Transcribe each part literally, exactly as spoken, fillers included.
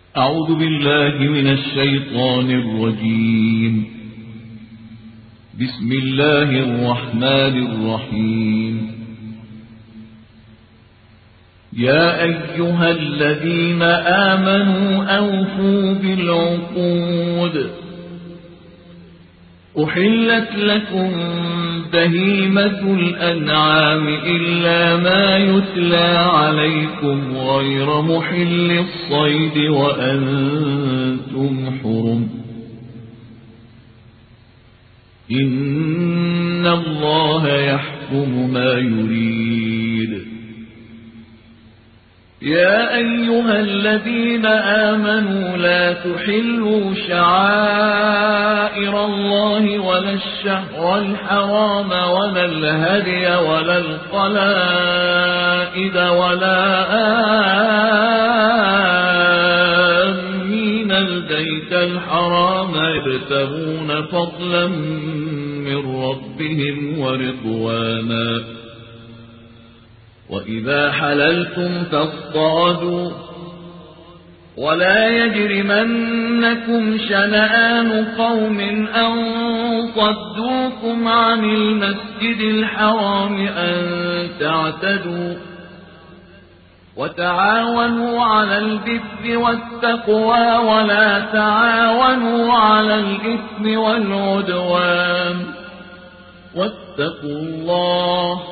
أعوذ بالله من الشيطان الرجيم. بسم الله الرحمن الرحيم. يا أيها الذين آمنوا أوفوا بالعقود. أحلت لكم بهيمة الأنعام إلا ما يتلى عليكم غير محل الصيد وأنتم حرم. إن الله يحكم ما يريد. يا أيها الذين آمنوا لا تحلوا شعائر الله ولا الشهر الحرام ولا الهدي ولا القلائد ولا آمين البيت الحرام يبتغون فضلا من ربهم ورضوانا. وإذا حللتم فاصطادوا ولا يجرمنكم شنآن قوم أن صدوكم عن المسجد الحرام أن تعتدوا. وتعاونوا على البر والتقوى ولا تعاونوا على الإثم والعدوان. واتقوا الله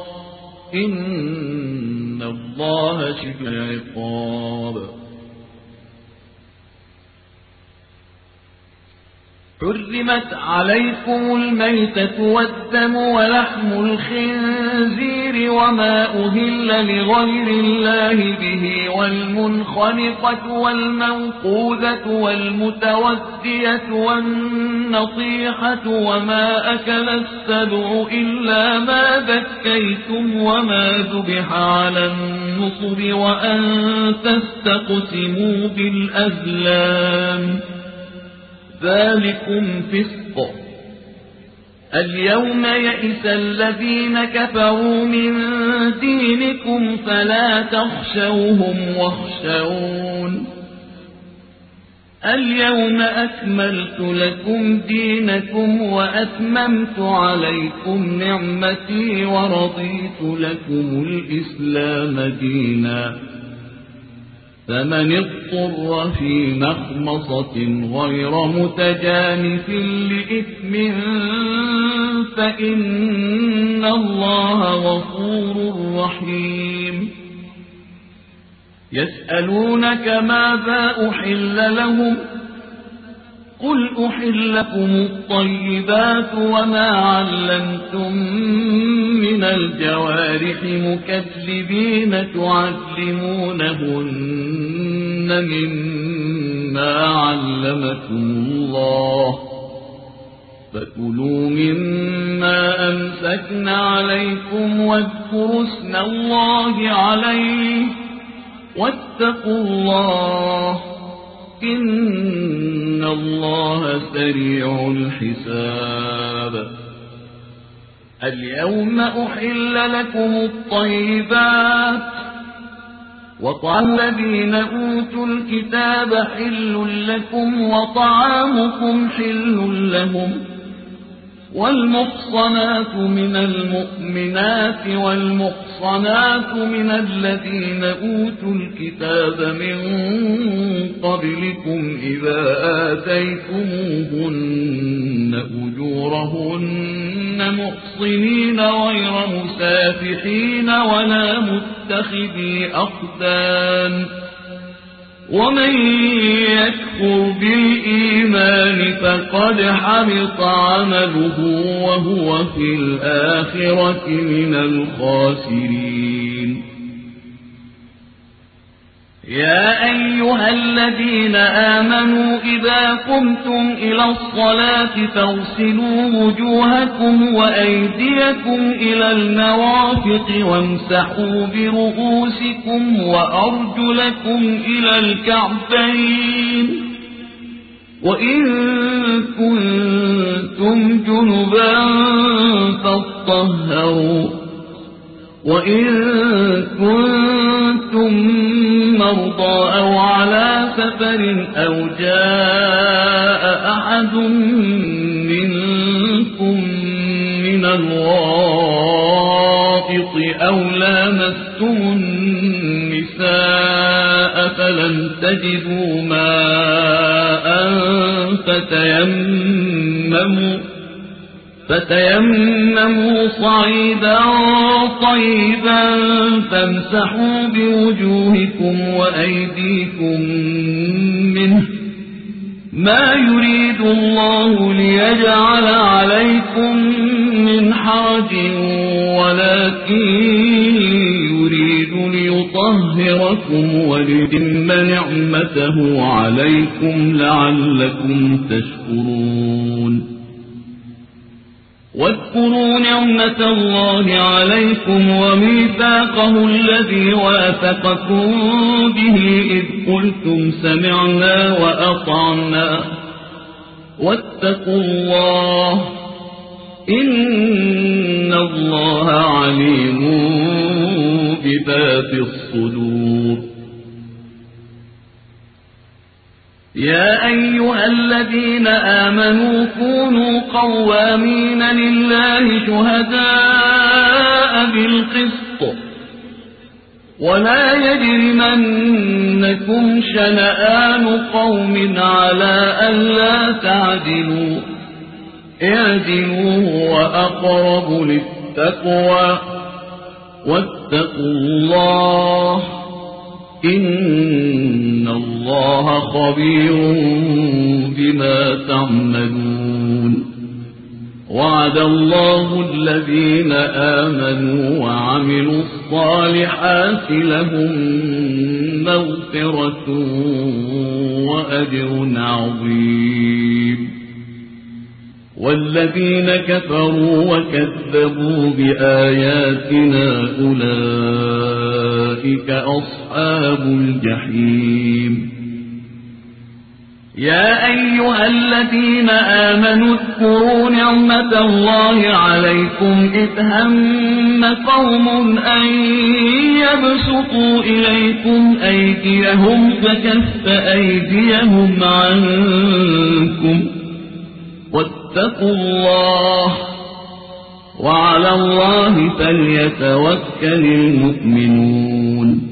إن الله شديد العقاب. حرمت عليكم الميتة والدم ولحم الخنزير وما أهل لغير الله به والمنخنقة والموقوذة والمتودية والنطيحة وما أكل السبع إلا ما ذكيتم وما ذبح على النصب وأن تستقسموا بالأزلام ذلكم فسق. اليوم يئس الذين كفروا من دينكم فلا تخشوهم واخشون. اليوم أكملت لكم دينكم وأتممت عليكم نعمتي ورضيت لكم الإسلام دينا. فمن اضطر في مخمصة غير متجانف لإثم فإن الله غفور رحيم. يسألونك ماذا أحل لهم قل أحل لكم الطيبات وما علمتم من الجوارح مكذبين تعلمونهن مما علمكم الله فكلوا مما أمسكن عليكم واذكروا اسم الله عليه واتقوا الله إن الله سريع الحساب. اليوم أحل لكم الطيبات وطعام الذين أوتوا الكتاب حل لكم وطعامكم حل لهم والمحصنات من المؤمنات والمحصنات من الذين أوتوا الكتاب من قبلكم إذا آتيتموهن أجورهن محصنين غير مسافحين ولا متخذي أخدان. ومن يكفر بالإيمان فقد حبط عمله وهو في الآخرة من الخاسرين. يا أيها الذين آمنوا إذا قمتم إلى الصلاة فاغسلوا وجوهكم وأيديكم إلى المرافق وامسحوا برؤوسكم وأرجلكم إلى الكعبين وإن كنتم جنبا فاطهروا وإن كنتم كنتم مرضى أو على سفر أو جاء أحد منكم من الغائط أو لامستم النساء فلم تجدوا ماء فتيمموا فتيمموا صعيدا طيبا فامسحوا بوجوهكم وأيديكم منه ما يريد الله ليجعل عليكم من حرج ولكن يريد ليطهركم وليتم نعمته عليكم لعلكم تشكرون واذكروا نعمة الله عليكم وميثاقه الذي واثقكم به إذ قلتم سمعنا وأطعنا واتقوا الله إن الله عليم بذات الصدور يا أيها الذين آمنوا كونوا قوامين لله شهداء بالقسط ولا يجرمنكم شنآن قوم على ألا تعدلوا اعدلوا هو أقرب للتقوى واتقوا الله إن الله خبير بما تعملون وعد الله الذين آمنوا وعملوا الصالحات لهم مغفرة وأجر عظيم والذين كفروا وكذبوا بآياتنا أولئك أصحاب الجحيم يا أيها الذين آمنوا اذكروا نعمة الله عليكم إذ هم قوم أن يبسطوا إليكم أيديهم فكف أيديهم عنكم واتقوا الله وعلى الله فليتوكل المؤمنون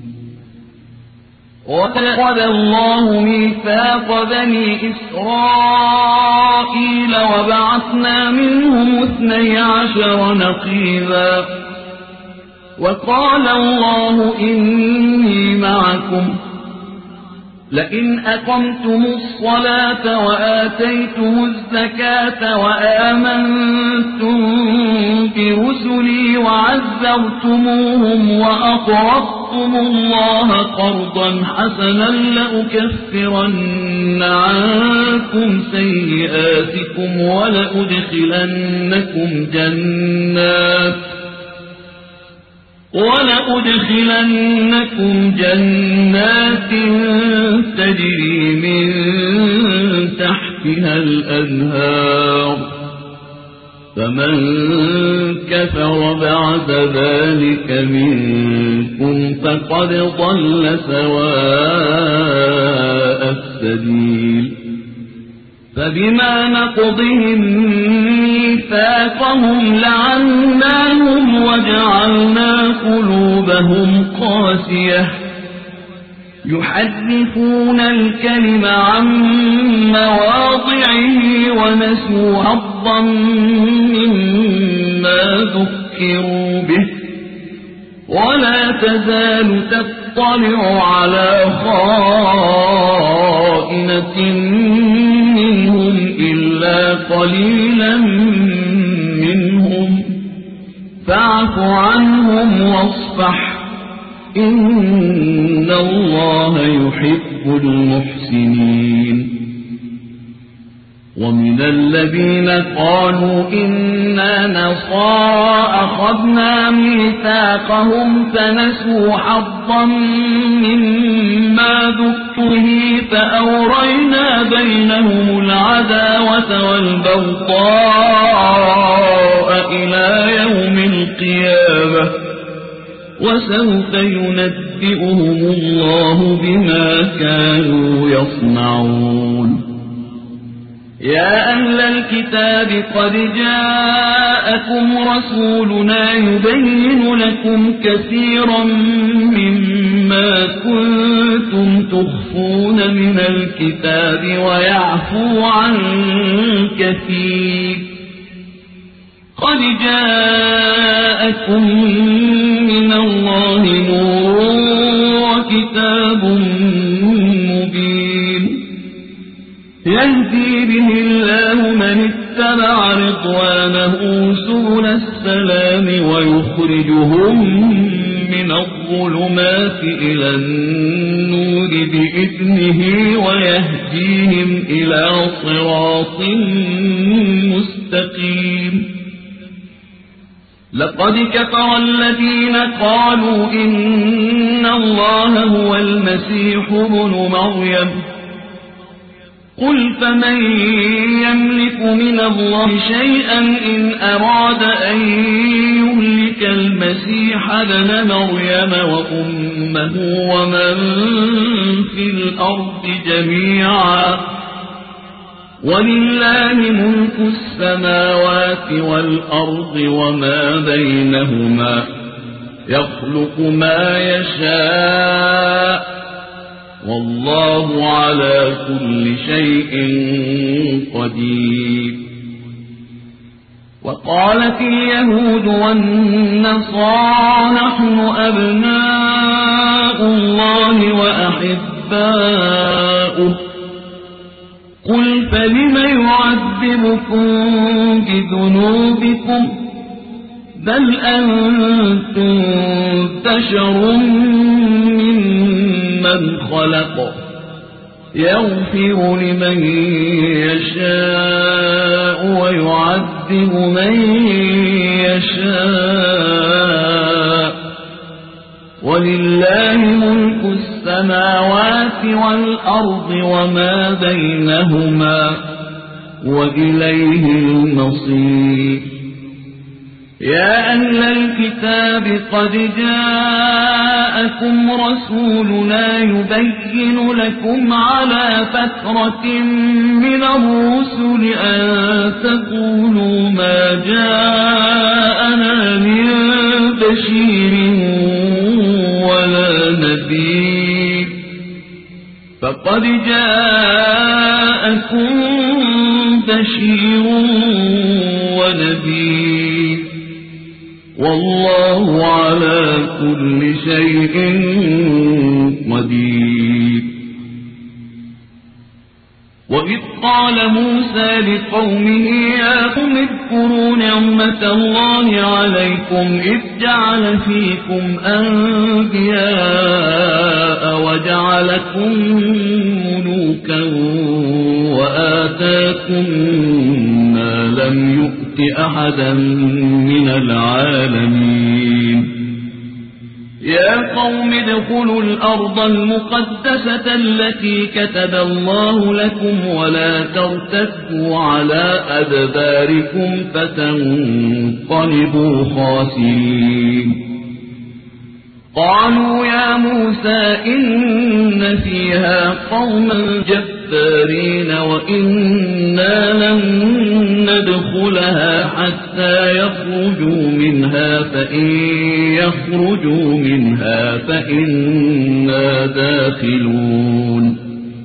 وَأَخَذَ اللَّهُ مِيثَاقَ بَنِي إِسْرَائِيلَ وَبَعَثْنَا مِنْهُمُ اثْنَيْ عَشَرَ نَقِيبًا وَقَالَ اللَّهُ إِنِّي مَعَكُمْ لئن أقمتم الصلاة وآتيتم الزكاة وآمنتم برسلي وعزرتموهم وأقرضتم الله قرضا حسنا لأكفرن عنكم سيئاتكم ولأدخلنكم جنات ولأدخلنكم جنات تجري من تحتها الأنهار فمن كفر بعد ذلك منكم فقد ضل سواء السبيل فبما نقضهم ميثاقهم لعناهم وجعلنا قلوبهم قاسية يحرفون الكلم عن مواضعه ونسوا حظا مما ذكروا به ولا تزال تطلع على خائنة منهم إلا قليلا منهم فاعف عنهم واصفح إن الله يحب المحسنين ومن الذين قالوا إنا نصارى أخذنا ميثاقهم فنسوا حظا مما ذكره فأورينا بينهم العداوة والبغضاء إلى يوم القيامة وسوف ينبئهم الله بما كانوا يصنعون. يا أهل الكتاب قد جاءكم رسولنا يبين لكم كثيرا مما كنتم تخفون من الكتاب ويعفو عن كثير. قد جاءكم من الله نور وكتاب مبين يهدي به الله من اتبع رضوانه سبل السلام ويخرجهم من الظلمات إلى النور بإذنه ويهديهم إلى صراط مستقيم. لقد كفر الذين قالوا إن الله هو المسيح ابن مريم قل فمن يملك من الله شيئا إن أراد أن يهلك المسيح ابن مريم وأمه ومن في الأرض جميعا ولله ملك السماوات والأرض وما بينهما يخلق ما يشاء والله على كل شيء قدير. وقالت اليهود والنصارى نحن أبناء الله وأحباؤه قل فلم يعذبكم بذنوبكم بل أنتم بشر ممن خلق يغفر لمن يشاء ويعذب من يشاء ولله ملك السماوات والأرض وما بينهما وإليه المصير. يا أهل الكتاب قد جاءكم رسولنا يبين لكم على فترة من الرسل أن تقولوا ما جاءنا من بشير ولا نذير فقد جاءكم بشير ونذير والله على كل شيء قدير. وإذ قال موسى لقومه يا قوم اذكروا نعمة الله عليكم إذ جعل فيكم أنبياء وجعلكم ملوكا وآتاكم ما لم يؤت أحدا من العالمين. يا قوم ادخلوا الأرض المقدسة التي كتب الله لكم ولا ترتدوا على أدباركم فتنقلبوا خاسرين. قالوا يا موسى إن فيها قوما جبارين وإنا لن ندخلها حتى يخرجوا منها فإن يخرجوا منها فإنا داخلون.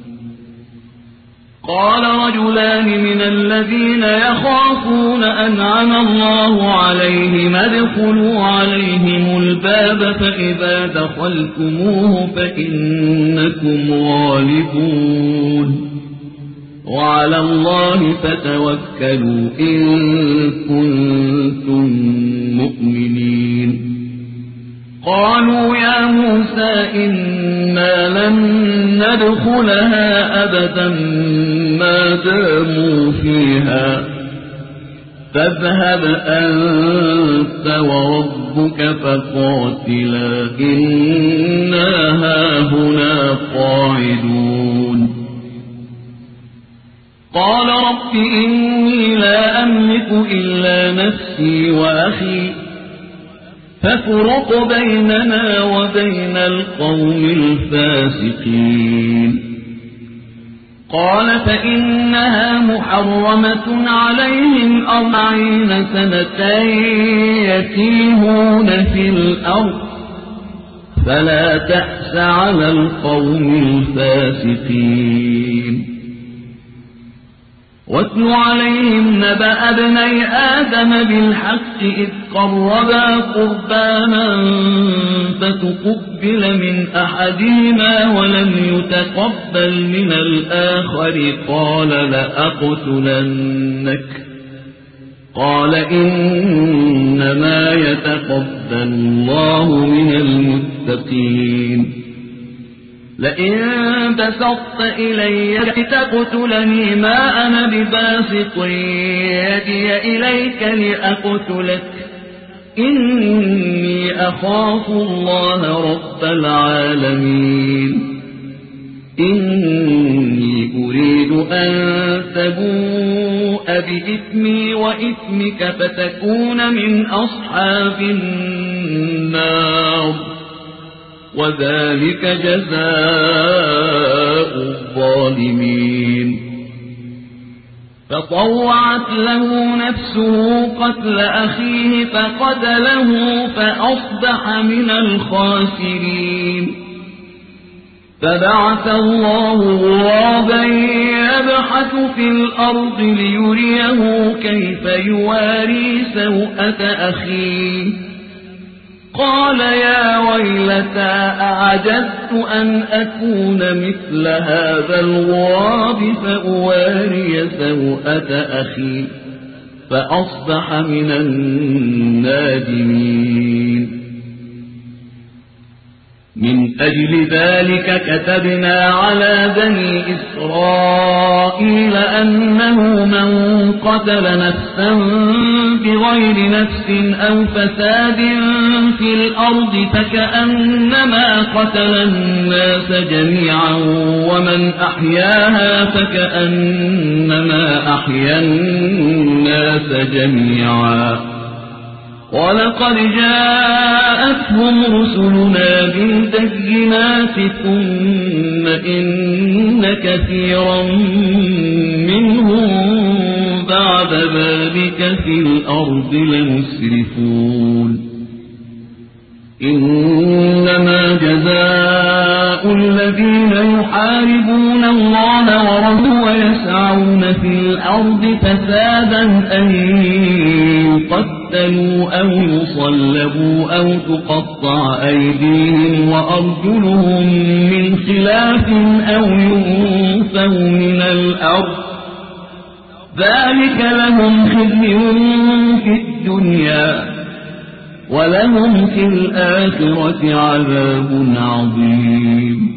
قال رجلان من الذين يخافون أنعم الله عليهم ادخلوا عليهم الباب فإذا دخلتموه فإنكم غالبون وعلى الله فتوكلوا إن كنتم مؤمنين. قالوا يا موسى إنا لن ندخلها أبدا ما داموا فيها فاذهب أنت وربك فقاتلا إنا هاهنا قاعدون. قال رب إني لا أملك إلا نفسي وأخي فافرق بيننا وبين القوم الفاسقين. قال فإنها محرمة عليهم أربعين سنة يتيهون في الأرض فلا تأس على القوم الفاسقين. واتل عليهم نبأ ابني آدم بالحق إذ قربا قربانا فتقبل من أحدهما ولم يتقبل من الآخر قال لأقتلنك قال إنما يتقبل الله من المتقين. لئن بسطت إلي لتقتلني ما أنا بباسط يدي إليك لأقتلك إني أخاف الله رب العالمين. إني أريد أن تبوء بإثمي وإثمك فتكون من أصحاب النار وذلك جزاء الظالمين. فطوعت له نفسه قتل أخيه فقتله فأصبح من الخاسرين. فبعث الله غرابا يبحث في الأرض ليريه كيف يواري سوءة أخيه قال يا ويلتى أعجزت أن أكون مثل هذا الغراب فأواري سوءة أخي فأصبح من النادمين. من أجل ذلك كتبنا على بني إسرائيل أنه من قتل نفسا بغير نفس أو فساد في الأرض فكأنما قتل الناس جميعا ومن أحياها فكأنما أحيا الناس جميعا. ولقد جاءتهم رسلنا بالبينات ثم إن كثيرا منهم بعد ذلك في الأرض لمسرفون. إنما جزاء الذين يحاربون الله ورسوله ويسعون في الأرض فسادا أن يقتلوا أو يصلبوا أو تقطع أيديهم وأرجلهم من خلاف أو ينفوا من الأرض ذلك لهم خزي في الدنيا ولهم في الآخرة عذاب عظيم.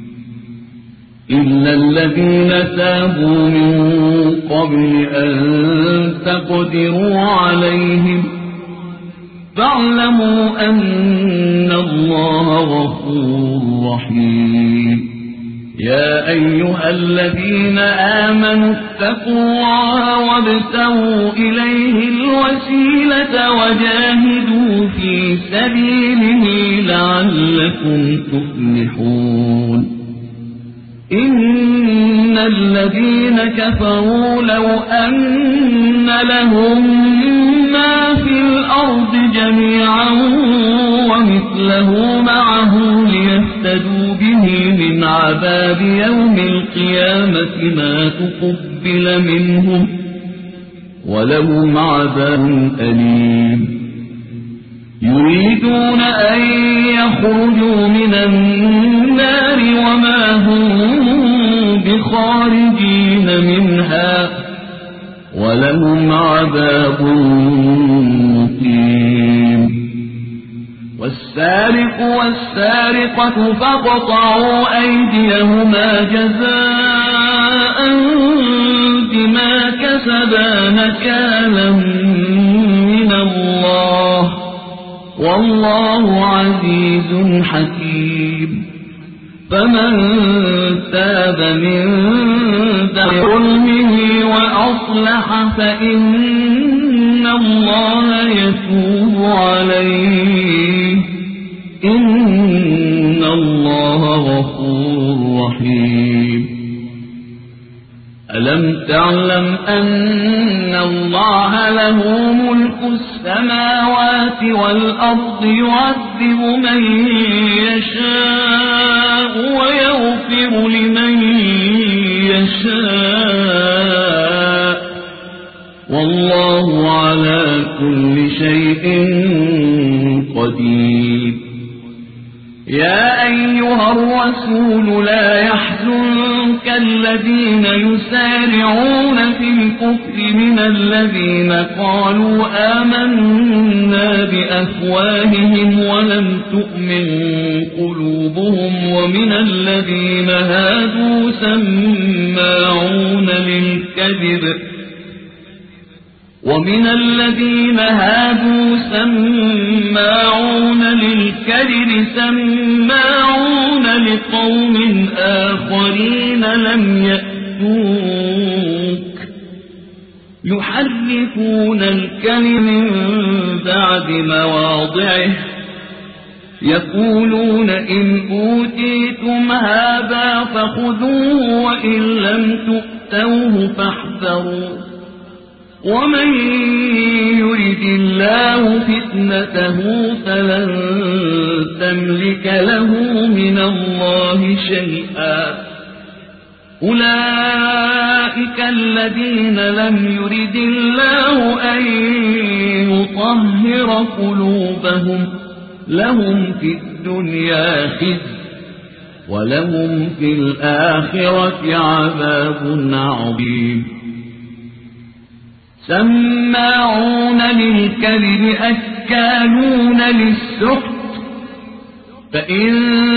إلا الذين تابوا من قبل أن تقدروا عليهم فاعلموا أن الله غفور رحيم. يا أيها الذين آمنوا اتقوا الله وابتغوا إليه الوسيلة وجاهدوا في سبيله لعلكم تفلحون. إن الذين كفروا لو أن لهم ما في الأرض جميعا ومثله معه ليفتدوا به من عذاب يوم القيامة ما تقبل منهم ولهم عذاب أليم. يريدون أن يخرجوا من النار وما هم بخارجين منها ولهم عذاب مقيم. والسارق والسارقة فاقطعوا أيديهما جزاء بما كسبا نكالا من الله والله عزيز حكيم. فمن تاب من ظلمه وأصلح فإن الله يتوب عليه إن الله غفور رحيم. ألم تعلم أن الله له ملك السماوات والأرض يعذب من يشاء ويغفر لمن يشاء والله على كل شيء قدير. يا أيها الرسول لا يحزنك الذين يسارعون في الكفر من الذين قالوا آمنا بأفواههم ولم تؤمن قلوبهم ومن الذين هادوا سماعون للكذب ومن الذين هادوا سماعون للكذب سماعون لقوم آخرين لم يأتوك يحرفون الكلم من بعد مواضعه يقولون إن أوتيتم هذا فخذوه وإن لم تؤتوه فاحذروا ومن يرد الله فتنته فلن تملك له من الله شيئا. أولئك الذين لم يرد الله أن يطهر قلوبهم لهم في الدنيا خزي ولهم في الآخرة عذاب عظيم. سماعون للكذب أكالون للسحت فإن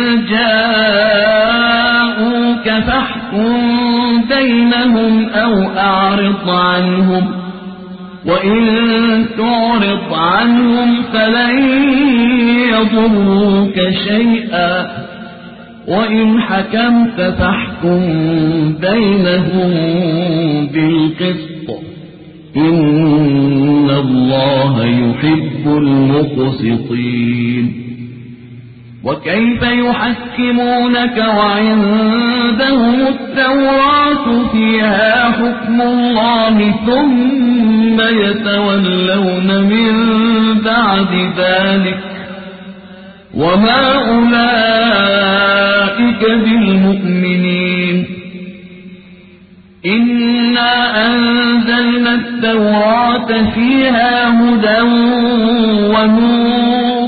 جاءوك فاحكم بينهم أو أعرض عنهم وإن تعرض عنهم فلن يضروك شيئا وإن حكمت فاحكم بينهم بالقسط إن الله يحب المقسطين. وكيف يحكمونك وعندهم التوراة فيها حكم الله ثم يتولون من بعد ذلك وما أولئك بالمؤمنين. إنا أنزلنا التوراة فيها هدى ونور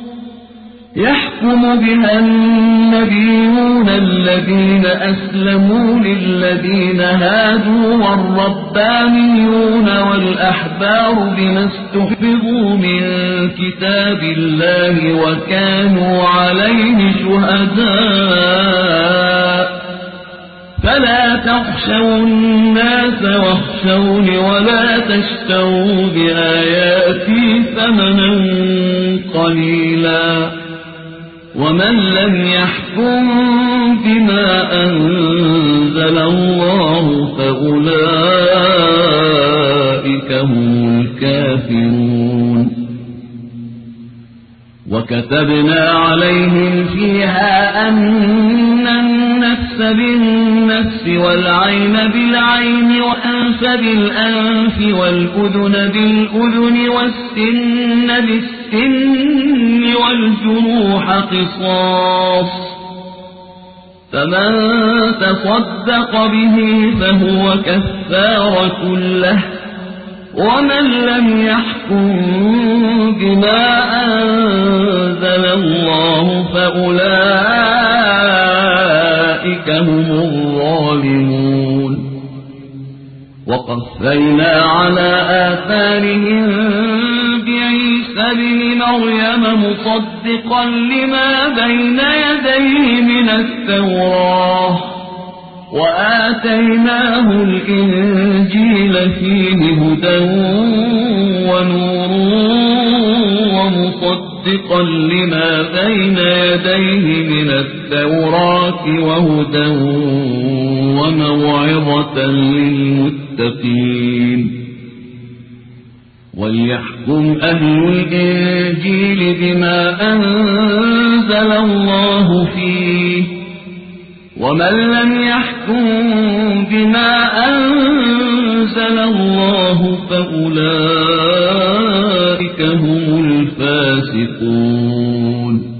يحكم بها النبيون الذين أسلموا للذين هادوا والربانيون والأحبار بما استحفظوا من كتاب الله وكانوا عليه شهداء فلا تخشوا الناس واخشوني ولا تشتروا بآياتي ثمنا قليلا ومن لم يحكم بما أنزل الله فأولئك هم الكافرون. وكتبنا عليهم فيها أن النفس بالنفس والعين بالعين والأنف بالأنف والأذن بالأذن والسن بالسن والجروح قصاص فمن تصدق به فهو كفارة له ومن لم يحكم بما أنزل الله فأولئك هم الظالمون. وقفينا على آثارهم بعيسى ابن مريم مصدقا لما بين يديه من التوراة وآتيناه الإنجيل فيه هدى ونور ومصدقا لما بين يديه من التوراة وهدى وموعظة للمتقين. وليحكم أهل الإنجيل بما أنزل الله فيه ومن لم يحكم بما أنزل الله فأولئك هم الفاسقون.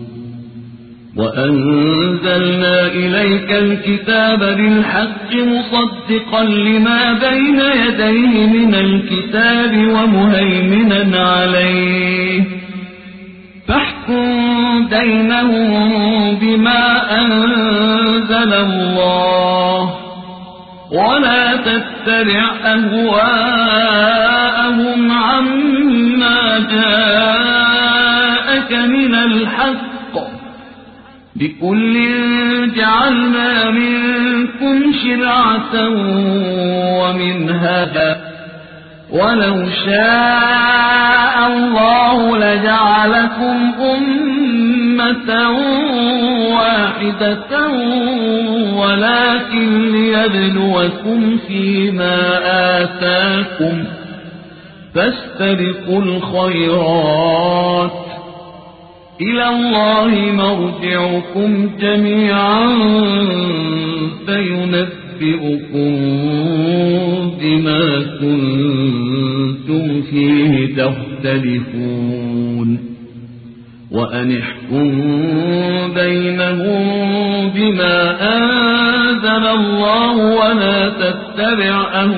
وأنزلنا إليك الكتاب بالحق مصدقا لما بين يديه من الكتاب ومهيمنا عليه فاحكم بينهم بما أنزل الله ولا تتبع أهواءهم عما جاءك من الحق بكل جعلنا منكم شرعة ومنهاجا ولو شاء الله لجعلكم أمة واحدة ولكن ليبلوكم فيما آتاكم فاستبقوا الخيرات إلى الله مرجعكم جميعا فينبئكم بما كنتم فيه تختلفون. وأن احكم بينهم بما أنزل الله ولا تتبع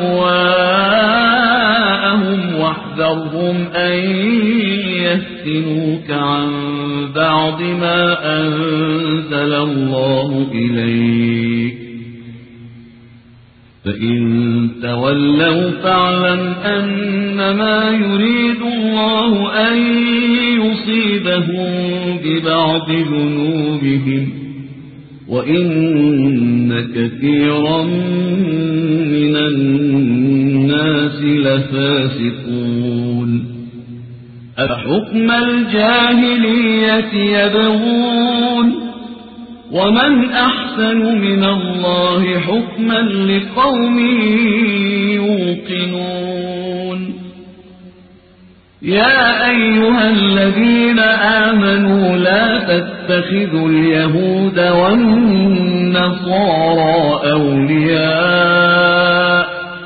أهواءهم واحذرهم أن يفتنوك عن بعض ما أنزل الله إليك فإن تولوا فاعلم أنما يريد الله أن يصيبهم ببعض ذنوبهم وإن كثيرا من الناس لفاسقون. أفحكم الجاهلية يبغون ومن أحسن من الله حكما لقوم يوقنون. يا أيها الذين آمنوا لا تتخذوا اليهود والنصارى أولياء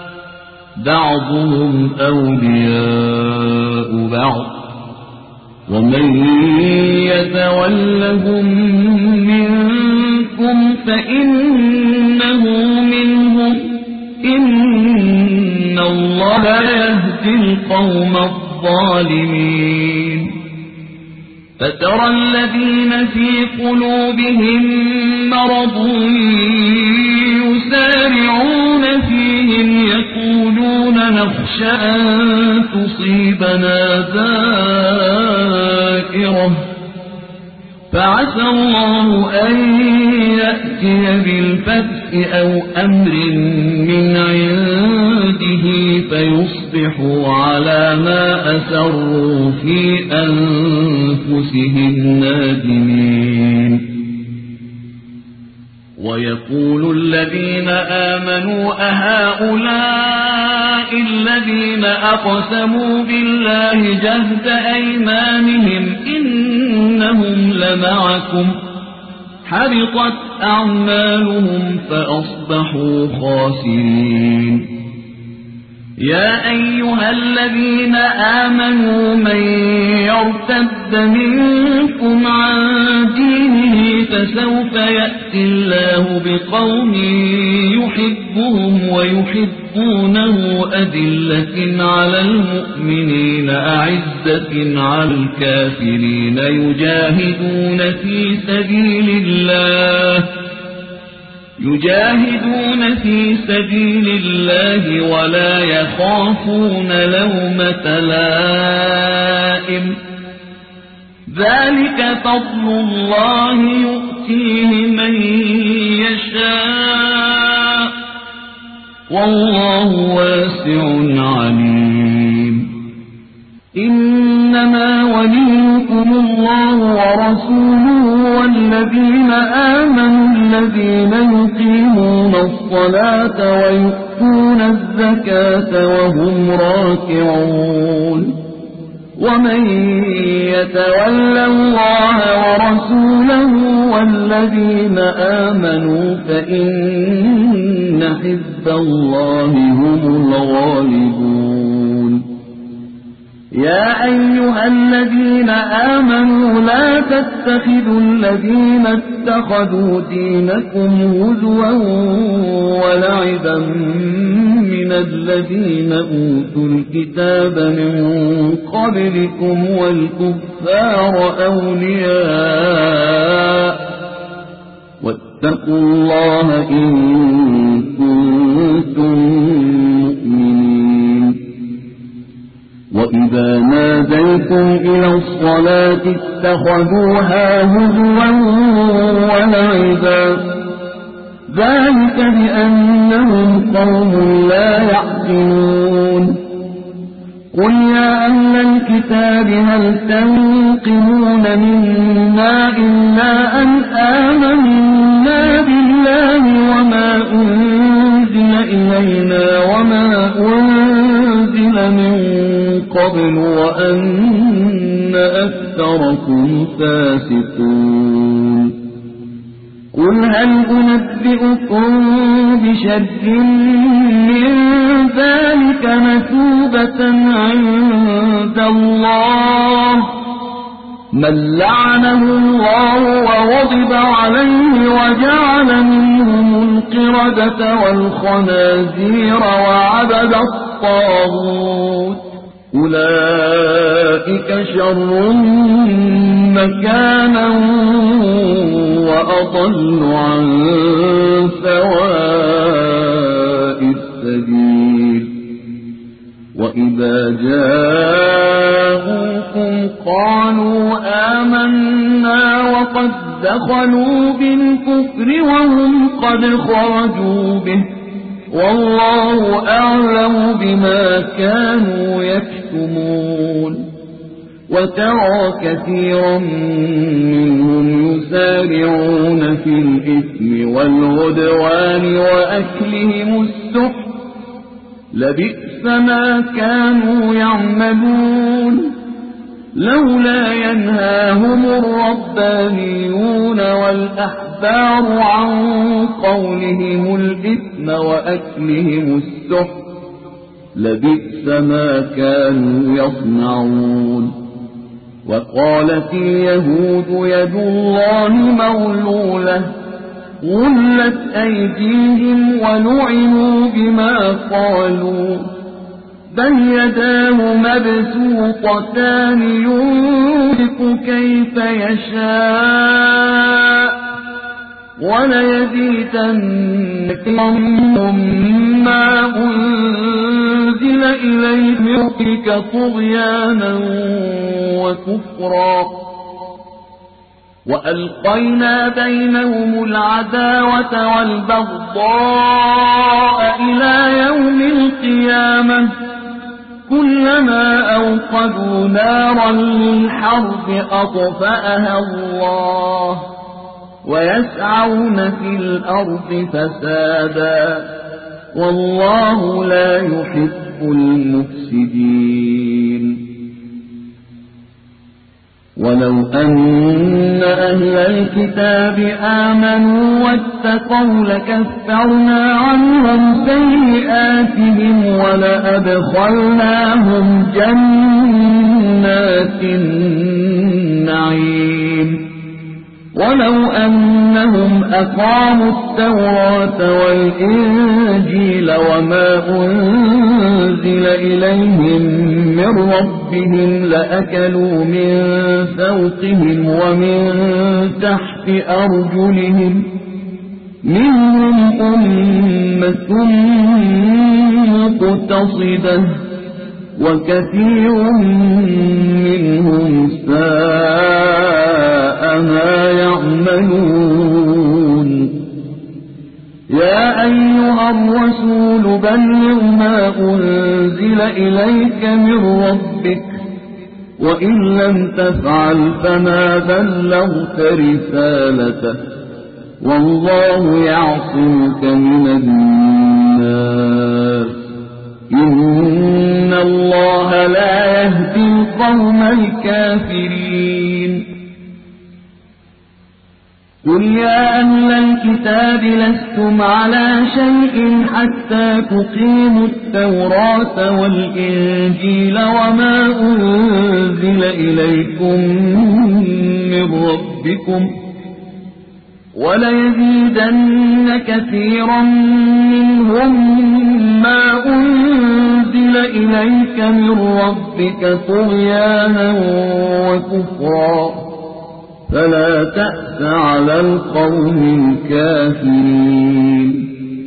بعضهم أولياء بعض ومن يتولهم منكم فإنه منهم إن الله لا يهدي القوم الظالمين. فترى الذين في قلوبهم مرض يسارعون فيهم يقولون نخشى أن تصيبنا دائرة فعسى الله أن يأتي بالفتح أو أمر من عنده فيصبحوا على ما أسروا في أنفسهم نادمين. ويقول الذين آمنوا أهؤلاء الذين أقسموا بالله جهد أيمانهم إنهم لمعكم حبطت أعمالهم فأصبحوا خاسرين. يا أيها الذين آمنوا من يرتد منكم عن دينه فسوف يأتي الله بقوم يحبهم ويحبونه أذلة على المؤمنين أعزة على الكافرين يجاهدون في سبيل الله يجاهدون في سبيل الله ولا يخافون لومة لائم ذلك فضل الله يؤتيه من يشاء والله واسع عليم. إنما وليكم يوليكم الله ورسوله والذين آمنوا الذين يقيمون الصلاة ويؤتون الزكاة وهم راكعون ومن يتول الله ورسوله والذين آمنوا فإن حزب الله هم الغالبون يا أيها الذين آمنوا لا تتخذوا الذين اتخذوا دينكم هزوا ولعبا من الذين أوتوا الكتاب من قبلكم والكفار أولياء واتقوا الله إن كنتم مؤمنين وإذا ناديتم إلى الصلاة اتخذوها هزوا ولعبا ذلك بأنهم قوم لا يعقلون قل يا أهل الكتاب هل تنقمون منا إلا أن آمنا بالله وما أنزل إلينا وما أنزل من قبل وأن أكثركم فاسقون قل هل أنبئكم بشر من ذلك مثوبة عند الله من لعنه الله وغضب عليه وجعل منهم القردة والخنازير وعبد الطاغوت أولئك شر مكانا وأضل عن سواء السبيل وإذا جاءوكم قالوا آمنا وقد دخلوا بالكفر وهم قد خرجوا به والله أعلم بما كانوا يكتمون وترى كثيرا منهم يسارعون في الإثم والعدوان وأكلهم السحت لبئس ما كانوا يعملون لولا ينهاهم الربانيون والأحبار عن قولهم الإثم وأكلهم السحت لبئس ما كانوا يصنعون وقالت اليهود يد الله مغلولة غلت أيديهم ولعنوا بما قالوا بل يداه مبسوطتان ينفق كيف يشاء وليزيدن كثيرا ما أنزل إليك من ربك طغيانا وكفرا وألقينا بينهم العداوة والبغضاء إلى يوم القيامة كلما أوقدوا نارا للحرب أطفأها الله ويسعون في الأرض فسادا والله لا يحب المفسدين ولو أن أهل الكتاب آمنوا واتقوا لكفرنا عنهم سيئاتهم ولأدخلناهم جنات النعيم ولو أنهم أقاموا التوراة والإنجيل وما أنزل إليهم من ربهم لأكلوا من فوقهم ومن تحت أرجلهم منهم أمة مقتصدة وكثير منهم ساء ما يعملون يا أيها الرسول بلغ ما أنزل إليك من ربك وإن لم تفعل فما بلغت رسالته والله يعصمك من الناس إن الله لا يهدي القوم الكافرين قل يا أهل الكتاب لستم على شيء حتى تقيموا التوراة والإنجيل وما أنزل إليكم من ربكم وليزيدن كثيرا منهم ما أنزل إليك من ربك طغيانا وكفرا فلا تأس على القوم الكافرين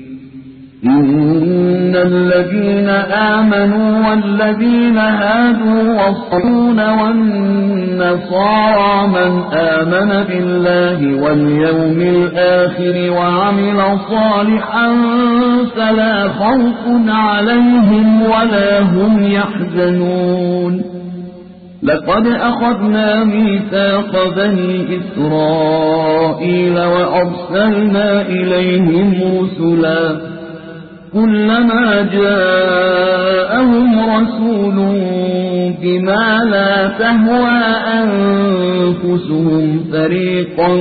إن الذين آمنوا والذين هادوا والصابون والنصارى من آمن بالله واليوم الآخر وعمل صالحا فلا خوف عليهم ولا هم يحزنون لقد أخذنا ميثاق بني إسرائيل وأرسلنا إليهم رسلا كلما جاءهم رسول بما لا تهوى أنفسهم فريقا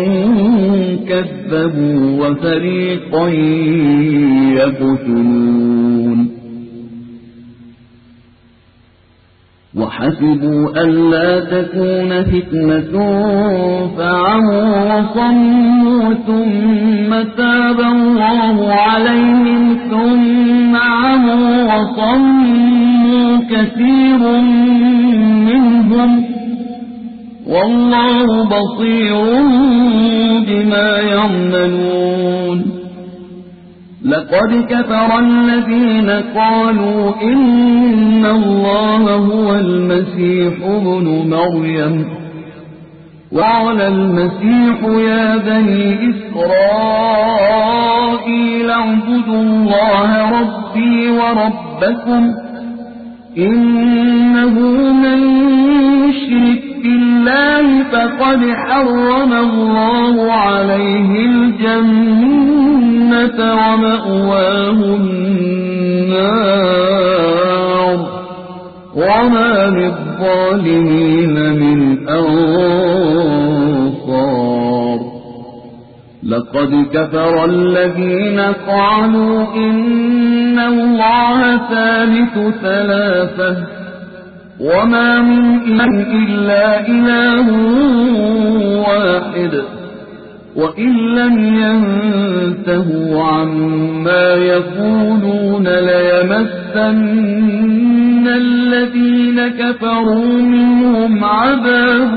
كذبوا وفريقا يقتلون وحسبوا ألا تكون فتنة فعموا وصموا ثم تاب الله عليهم ثم عموا وصموا كثير منهم والله بصير بما يعملون لقد كفر الذين قالوا إن الله هو المسيح ابن مريم وقال المسيح يا بني إسرائيل اعبدوا الله ربي وربكم إنه من يشرك بالله فقد حرم الله عليه الجنة ومأواه النار وما للظالمين من أنصار لقد كفر الذين قالوا إن الله ثالث ثلاثة وما من إله إلا إله واحد وإن لم ينتهوا عما يقولون ليمسن الذين كفروا منهم عذاب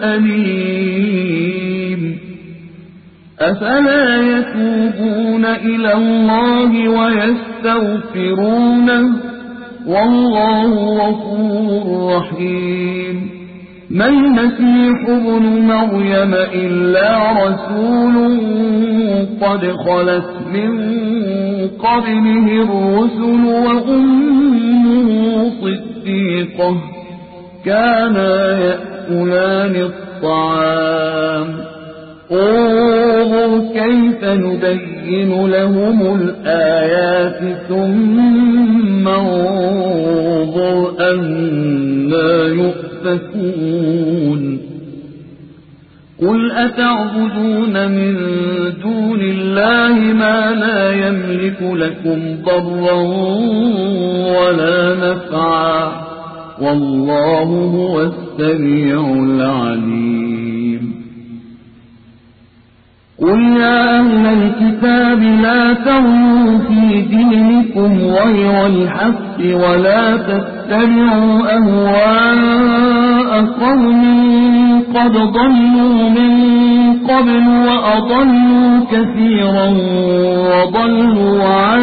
أليم أفلا يتوبون إلى الله ويستغفرونه والله غفور رحيم ما المسيح ابن مريم إلا رسول قد خلت من قبله الرسل وأمه صديقة كانا يأكلان الطعام انظر كيف نبين لهم الآيات ثم انظر أنا يؤفكون قل أتعبدون من دون الله ما لا يملك لكم ضرا ولا نفعا والله هو السميع العليم قل يا أهل الكتاب لا تغلوا في دينكم غير الحق ولا تتبعوا أهواء قوم قد ضلوا من قبل وأضلوا كثيرا وضلوا عن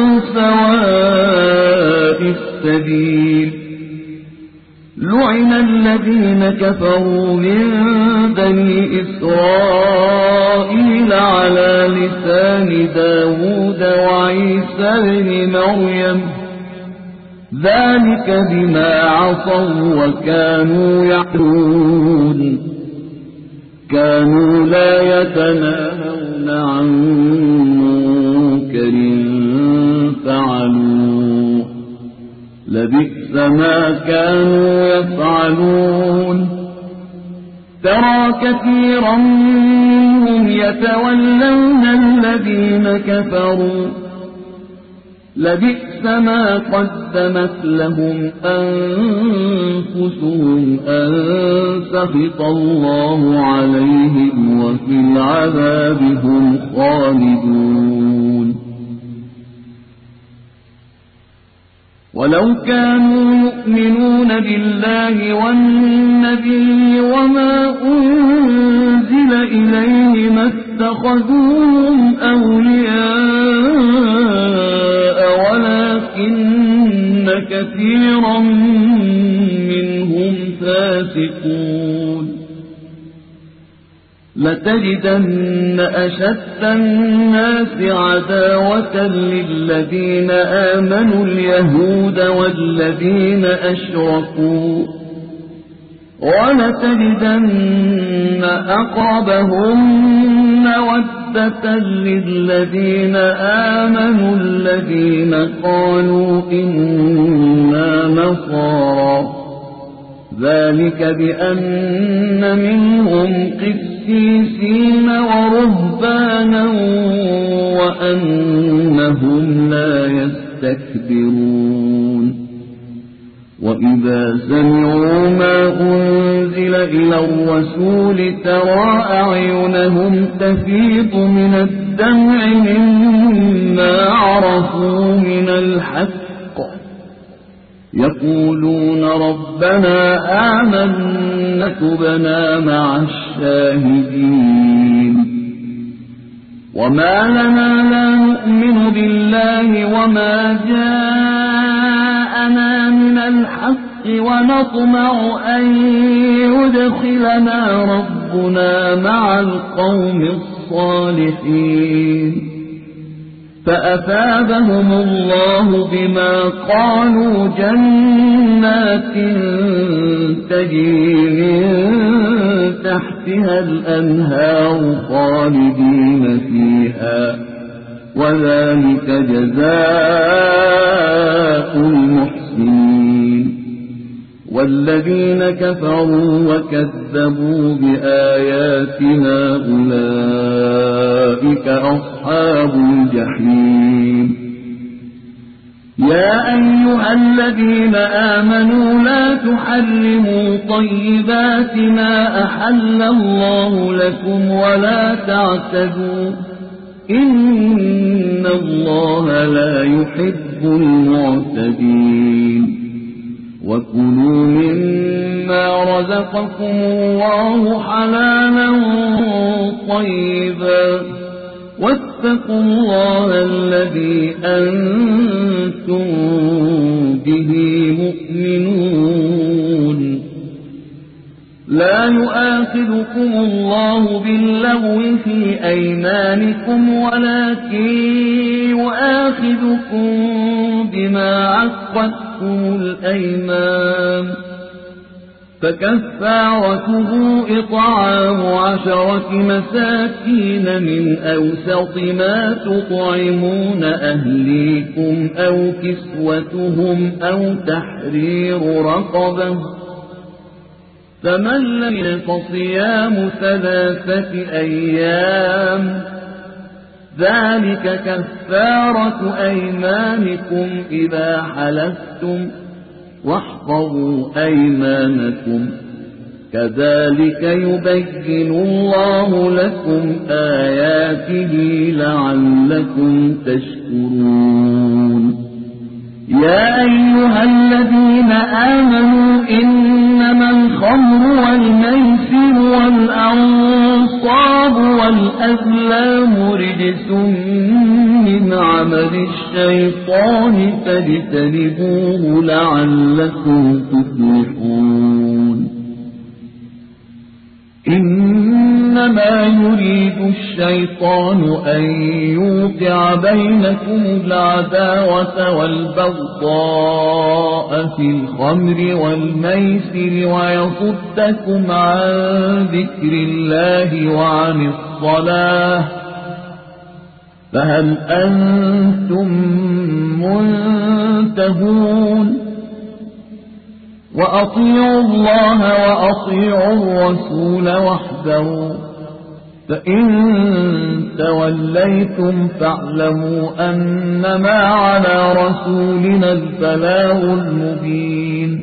سواء السبيل لعن الذين كفروا من بني إسرائيل على لسان داود وعيسى بن مريم ذلك بما عصوا وكانوا يعتدون كانوا لا يتناهون عن منكر فعلوه لبئس ما كانوا يفعلون ترى كثيرا منهم يتولون الذين كفروا لبئس ما قدمت لهم أنفسهم أن سخط الله عليهم وفي العذاب هم خالدون ولو كانوا يؤمنون بالله والنبي وما أنزل إليه ما اتخذوهم أولياء ولكن كثيرا منهم فاسقون لتجدن أشد الناس عداوة للذين آمنوا اليهود والذين أشركوا ولتجدن أقربهم مودة للذين آمنوا الذين قالوا إنا نصارى ذلك بأن منهم قسيسين ورهبانا وأنهم لا يستكبرون وإذا سمعوا ما أنزل إلى الرسول ترى أعينهم تفيض من الدمع مما عرفوا من الحق يقولون ربنا آمنا اكتبنا مع الشاهدين وما لنا لا نؤمن بالله وما جاءنا من الحق ونطمع أن يدخلنا ربنا مع القوم الصالحين فأثابهم الله بما قالوا جنات تجري من تحتها الأنهار خالدين فيها وذلك جزاء المحسنين والذين كفروا وكذبوا بآياتنا أولئك أصحاب الجحيم يا أيها الذين آمنوا لا تحرموا طيبات ما أحل الله لكم ولا تعتدوا إن الله لا يحب المعتدين وكلوا مما رزقكم الله حلالا طيبا واتقوا الله الذي أنتم به مؤمنون لا يؤاخذكم الله باللغو في أيمانكم ولكن يؤاخذكم بما عقدتم الأيمان فكفارته إطعام عشرة مساكين من أوسط ما تطعمون أهليكم أو كسوتهم أو تحرير رقبة فمن لم يجد فصيام ثلاثة أيام ذلك كفارة أيمانكم إذا حلفتم واحفظوا أيمانكم كذلك يبين الله لكم آياته لعلكم تشكرون يا أيها الذين آمنوا إنما الخمر والميسر والأنصاب والأزلام رجس من عمل الشيطان فاجتنبوه لعلكم تفلحون إنما يريد الشيطان أن يوقع بينكم العداوة والبغضاء في الخمر والميسر ويصدكم عن ذكر الله وعن الصلاة فهل أنتم منتهون وأطيعوا الله وأطيعوا الرسول واحذروا فإن توليتم فاعلموا أنما على رسولنا البلاغ المبين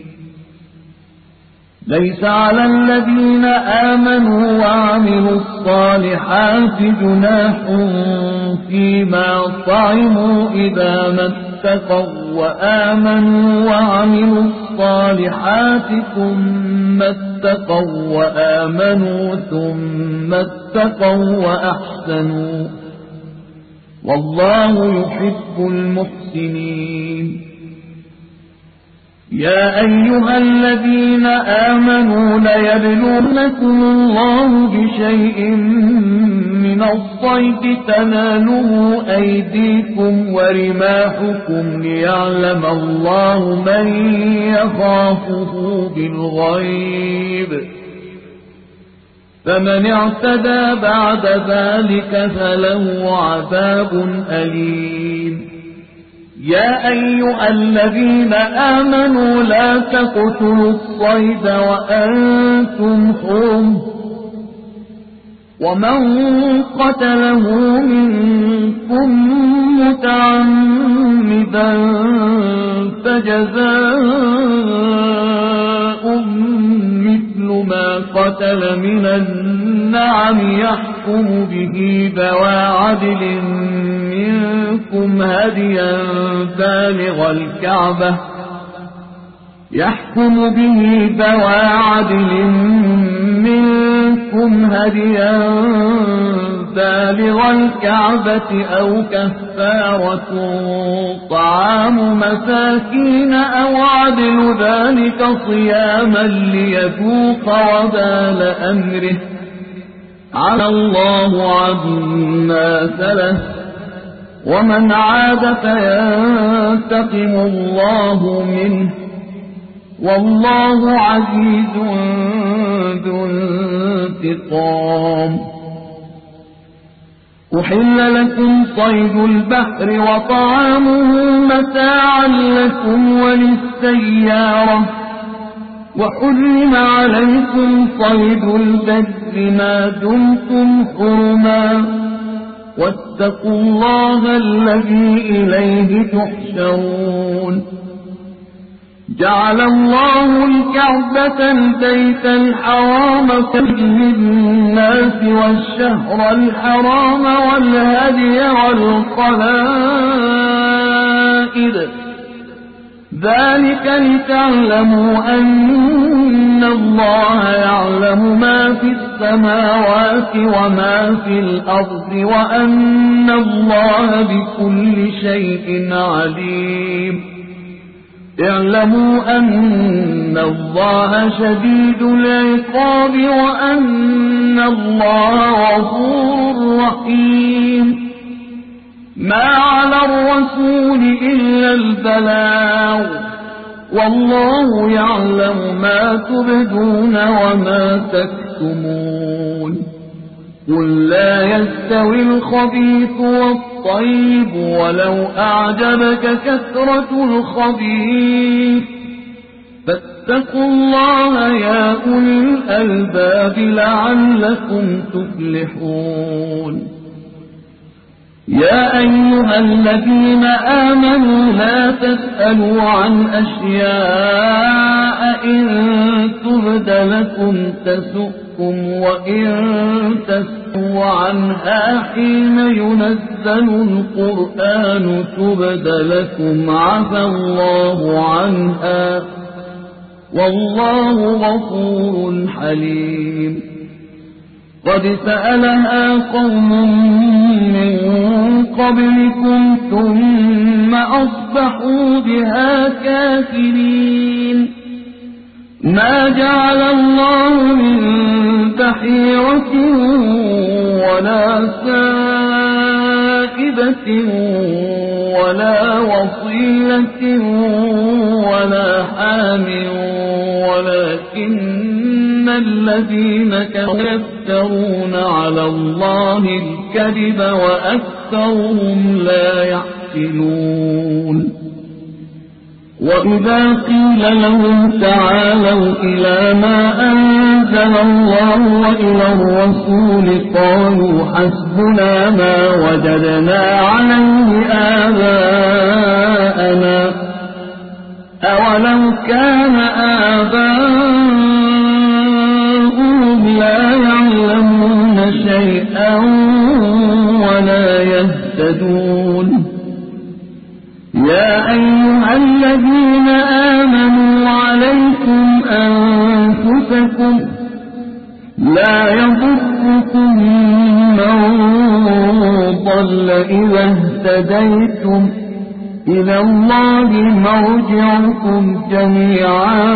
ليس على الذين آمنوا وعملوا الصالحات جناح فيما طعموا إذا ما اتقوا وآمنوا وعملوا الصالحات ثم اتقوا وآمنوا ثم اتقوا وأحسنوا والله يحب المحسنين يا أيها الذين آمنوا ليبلونكم الله بشيء من الصيد تناله أيديكم ورماحكم ليعلم الله من يخافه بالغيب فمن اعتدى بعد ذلك فله عذاب أليم يا أيها الذين آمنوا لا تقتلوا الصيد وأنتم حرم ومن قتله منكم متعمدا فجزاء مثل ما قتل من النعم يحكم به ذوى عدل منكم هديا بالغ الكعبة يحكم به ذوى عدل منكم هديا بالغ الكعبة أو كفارة طعام مساكين أو عدل ذلك صياما ليذوق وبال أمره على الله عما سلف ومن عاد فينتقم الله منه والله عزيز ذو انتقام أحل لكم صيد البحر وطعامه متاعا لكم وللسيارة وحرم عليكم صيد البر ما دمتم حرما واتقوا الله الذي إليه تحشرون جعل الله الكعبة البيت الحرام للناس والشهر الحرام والهدي والقلائد ذلك لتعلموا أن الله يعلم ما في السماوات وما في الأرض وأن الله بكل شيء عليم اعلموا أن الله شديد العقاب وأن الله غفور رحيم ما على الرسول إلا البلاغ والله يعلم ما تبدون وما تكتمون قل لا يستوي الخبيث والطيب ولو أعجبك كثرة الخبيث فاتقوا الله يا أولي الألباب لعلكم تفلحون يا أيها الذين آمنوا لا تسألوا عن أشياء إن تبد لكم تسؤكم وإن تسألوا عنها حين ينزل القرآن تبد لكم عفى الله عنها والله غفور حليم قد سألها قوم من قبلكم ثم أصبحوا بها كافرين ما جعل الله من بحيرة ولا سائبة ولا وصيلة ولا حام ولكن الذين كفروا يفترون على الله الكذب وأكثرهم لا يعقلون وإذا قيل لهم تعالوا إلى ما أنزل الله وإلى الرسول قالوا حسبنا ما وجدنا عليه آباءنا أولو كان آباؤهم لا يعلمون شيئا ولا يهتدون يا أيها الذين آمنوا عليكم أنفسكم لا يضركم من ضل إذا اهتديتم إلى الله مرجعكم جميعا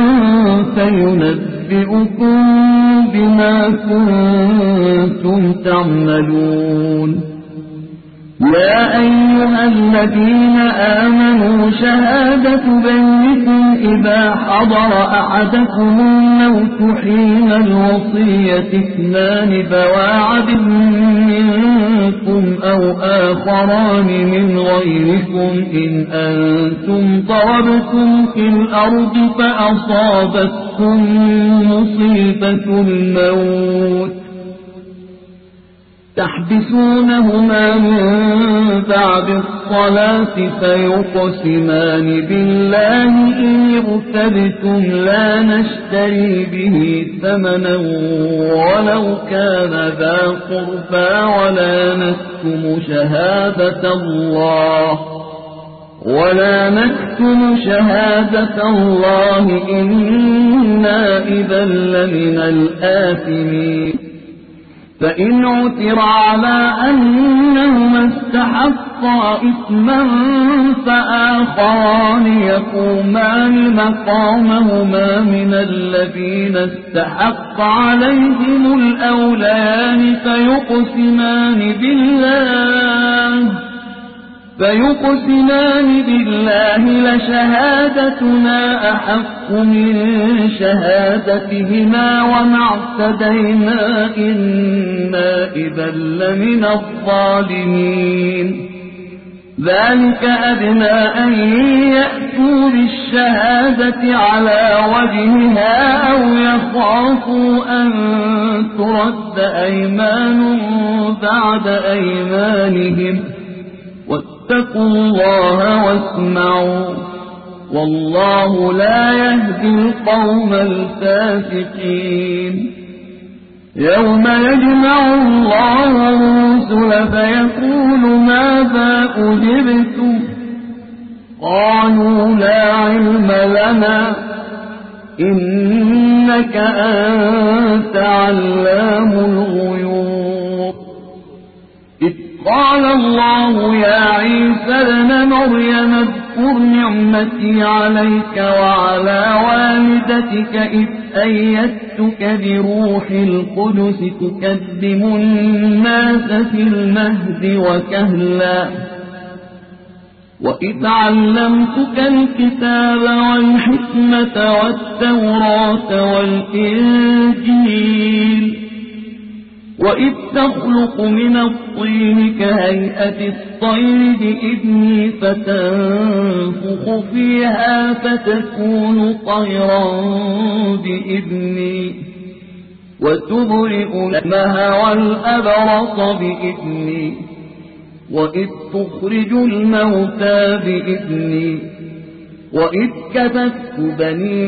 فينبئكم بما كنتم تعملون يا أيها الذين آمنوا شهادة بينكم إذا حضر أحدكم الموت حين الوصية اثنان ذوى عدل منكم أو آخران من غيركم إن أنتم ضربتم في الأرض فأصابتكم مصيبة الموت تحبسونهما من بعد الصلاة فيقسمان بالله إن ارتبتم لا نشتري به ثمنا ولو كان ذا قربى ولا نكتم شهادة الله ولا نكتم شهادة الله إنا إذا لمن الآثمين فإن عثر على أنهما استحقا إثما فآخران يقومان مقامهما من الذين استحق عليهم الأوليان فيقسمان بالله فيقسمان بالله لشهادتنا أحق من شهادتهما وما اعتدينا إنا إذا لمن الظالمين ذلك أدنى أن يأتوا بالشهادة على وجهها أو يخافوا أن ترد أيمان بعد أيمانهم واتقوا الله واسمعوا والله لا يهدي القوم الفاسقين يوم يجمع الله الرسل فيقول ماذا أجبتم قالوا لا علم لنا إنك أنت علام الغيوب إذ قال الله يا عيسى ابن مريم اذكر نعمتي عليك وعلى والدتك إذ أيدتك بروح القدس تكلم الناس في المهد وكهلا وإذ علمتك الكتاب والحكمة والتوراة والإنجيل وإذ تخلق من الطين كهيئة الطير بإذني فتنفخ فيها فتكون طيرا بإذني وتبرئ الأكمه والأبرص بإذني وإذ تخرج الموتى بإذني وإذ كففت بني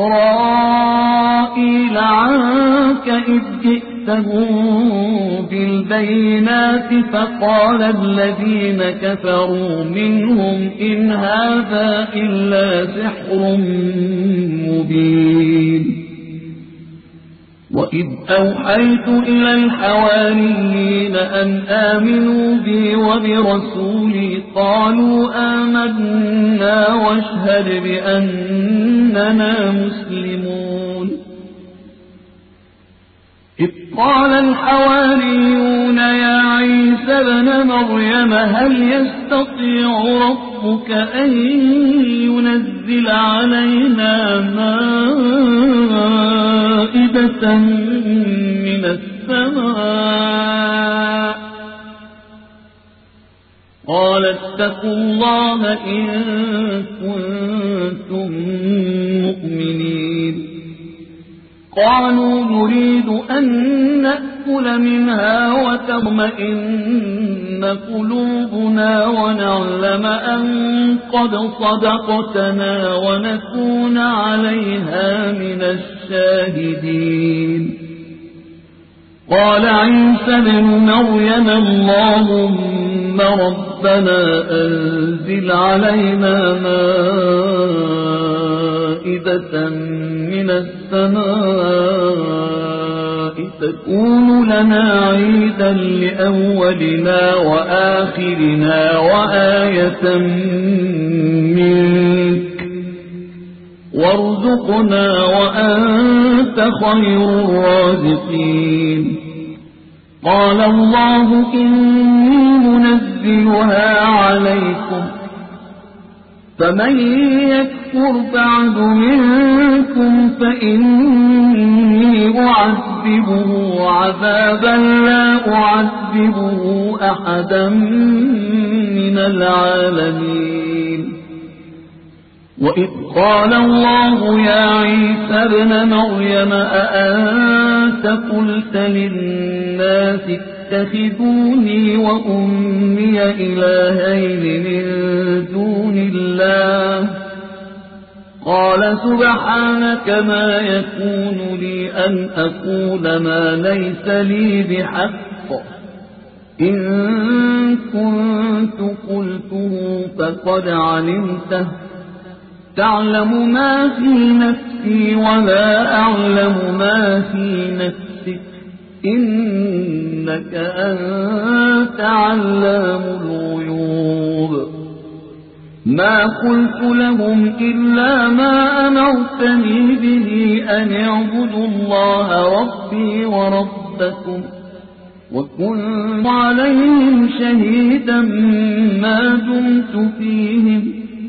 إسرائيل عنك إذ جئتهم بالبينات فقال الذين كفروا منهم إن هذا إلا سحر مبين وإذ أوحيت إلى الحواريين أن آمنوا بي وبرسولي قالوا آمنا واشهد بأننا مسلمون إذ قال الحواريون يا عيسى ابن مريم هل يستطيع ربك أن ينزل علينا مائدة من السماء قال اتقوا الله إن كنتم مؤمنين قالوا نريد أن نأكل منها وتطمئن قلوبنا ونعلم أن قد صدقتنا ونكون عليها من الشاهدين قال عيسى ابن مريم اللهم ربنا أنزل علينا مائدة من السماء تكون لنا عيدا لأولنا وآخرنا وآية منك وارزقنا وأنت خير الرازقين قال الله إني منزلها عليكم فمن يكفر بعد منكم فإني أعذبه عذابا لا أعذبه أحدا من العالمين وإذ قال الله يا عيسى ابن مريم أأنت قلت للناس اتخذوني وأمي إلهين من دون الله قال سبحانك ما يكون لي أن أقول ما ليس لي بحق إن كنت قلته فقد علمته تعلم ما في نفسي ولا أعلم ما في نفسك إنك أنت علام الغيوب ما قلت لهم إلا ما أمرتني به أن اعبدوا الله ربي وربكم وكنت عليهم شهيدا ما دمت فيهم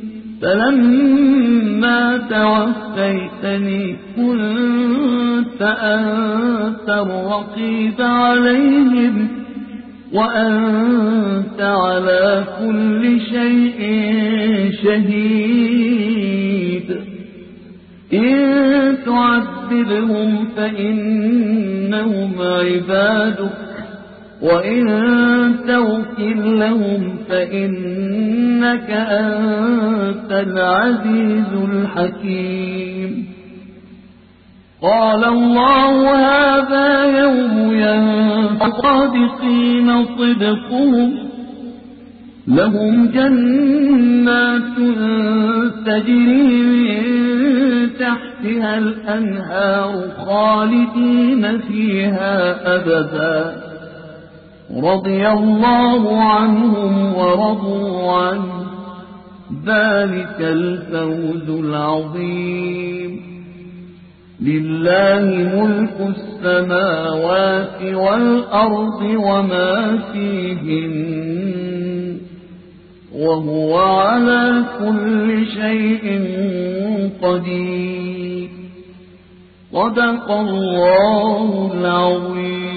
فلما توفيتني كنت أنت الرقيب عليهم وأنت على كل شيء شهيد إن تعذبهم فإنهم عبادك وإن تغفر لهم فإنك أنت العزيز الحكيم قال الله هذا يوم ينفع الصادقين صدقهم لهم جنات تجري من تحتها الأنهار خالدين فيها أبدا رضي الله عنهم ورضوا عنه ذلك الفوز العظيم لله ملك السماوات والأرض وما فيهن وهو على كل شيء قدير صدق الله العظيم.